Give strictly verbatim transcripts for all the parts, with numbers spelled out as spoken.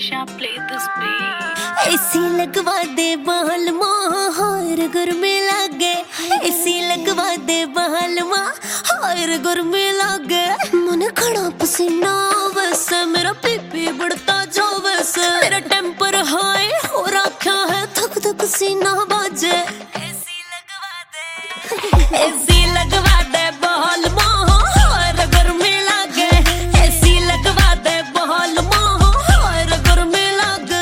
Nisha, play this beat. AC लगवा दे बहल हर गर्मी लागे, एसी लगवा दे बहल हर गर्मी लागे। मन खड़ा पसीना बस, मेरा पीपी बढ़ता जो बस, मेरा टेम्पर हाई हो रखा है, थक थक सीना बाजे। एसी लगवा दे, एसी लगवा दे बहल हर गर्मी लागे, एसी लगवा दे बहल हर गर्मी लागे।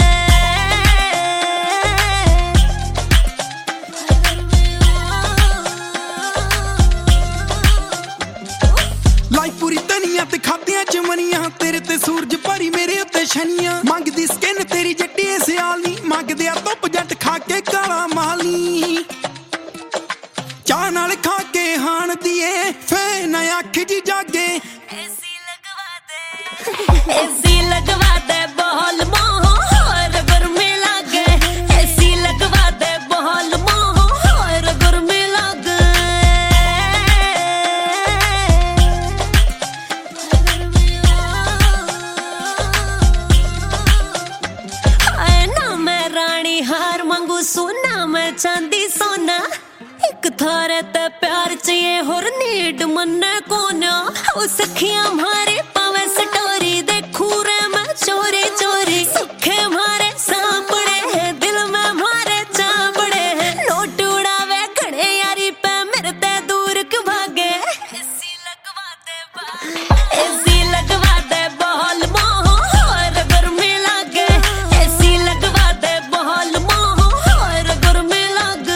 लाई पूरी तनिया ते खादियां चमनियां, तेरे ते सूरज भरी मेरे उत्ते शनियां। मंगदी स्किन तेरी जट्टी सियाली, मंगदे आ धुप जट खा के काला माली। चाह नाल खा के हाण दिए फे ना अख जी जागे। एसी लगवा दे, एसी लगवा दे बहल हर गर्मी लागे, एसी लगवा दे बहल हर गर्मी लागे। हाय ना मैं रानी हार मांगू सोना, मैं चांदी सोना, एक थारे ते प्यार चाहिए होर नीड मन्ने कोना। ओ सखियां हमारे पावे स्टोरी देखू रे मैं चोरी चोरी, सुखे हमारे सांपड़े हैं, दिल में हमारे चांपड़े हैं। नोट उड़ावे घड़े यारी पे मेरे ते दूर क्यों भागे। एसी लगवा दे, एसी लगवा दे बहल हर गर्मी लागे, एसी लगवा दे बहल हर गर्मी लागे।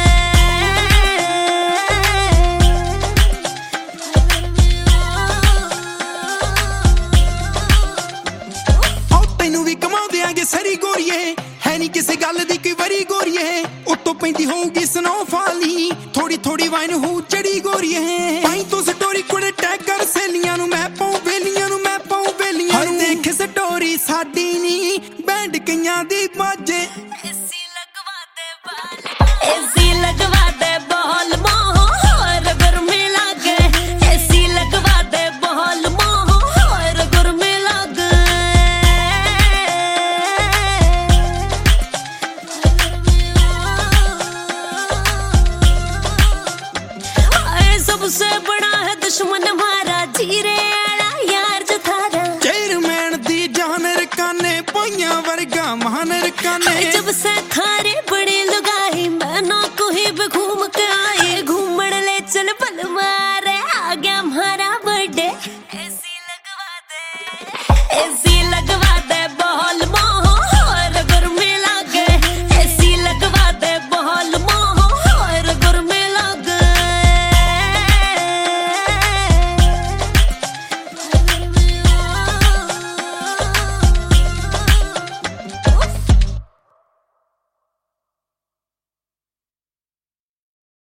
ਤੈਨੂੰ ਵੀ ਕਮਾਉਂਦਿਆਂਗੇ ਸਰੀ ਗੋਰੀਏ, ਹੈ ਨਹੀਂ ਕਿਸੇ ਗੱਲ ਦੀ ਕੋਈ ਵਰੀ ਗੋਰੀਏ। ਉੱਤੋਂ ਪੈਂਦੀ ਹੋਊਗੀ ਸਨੋਫਾਲੀ, ਥੋੜੀ ਥੋੜੀ ਵਾਈਨ ਹੋ ਚੜੀ ਗੋਰੀਏ। ਪਾਈ ਤੋਂ ਸਟੋਰੀ ਕੁੜੇ ਟੈਗ ਕਰ ਸੇਲੀਆਂ ਨੂੰ, ਮੈਂ ਪਾਉ ਵੇਲੀਆਂ ਨੂੰ, ਮੈਂ ਪਾਉ ਵੇਲੀਆਂ ਨੂੰ। ਦੇਖ ਸਟੋਰੀ ਸਾਡੀ ਨੀ ਬੈਂਡ ਕਈਆਂ ਦੀ ਬਾਜੇ। एसी लगवा दे बाल, एसी लगवा दे बहल हर गर्मी लागे, एसी लगवा दे बहल हर गर्मी लागे। आए सबसे बड़ा है दुश्मन हमारा, जीरे आला यार जो थारा। चेयरमैन दी जान रकाने, पाइयां वर्गा महान रकाने। जब से थारे बड़ी लुगाई, मैं ना कोई भी घूम के आई, घूमड़ ले चल पल मारे, आ गया हमारा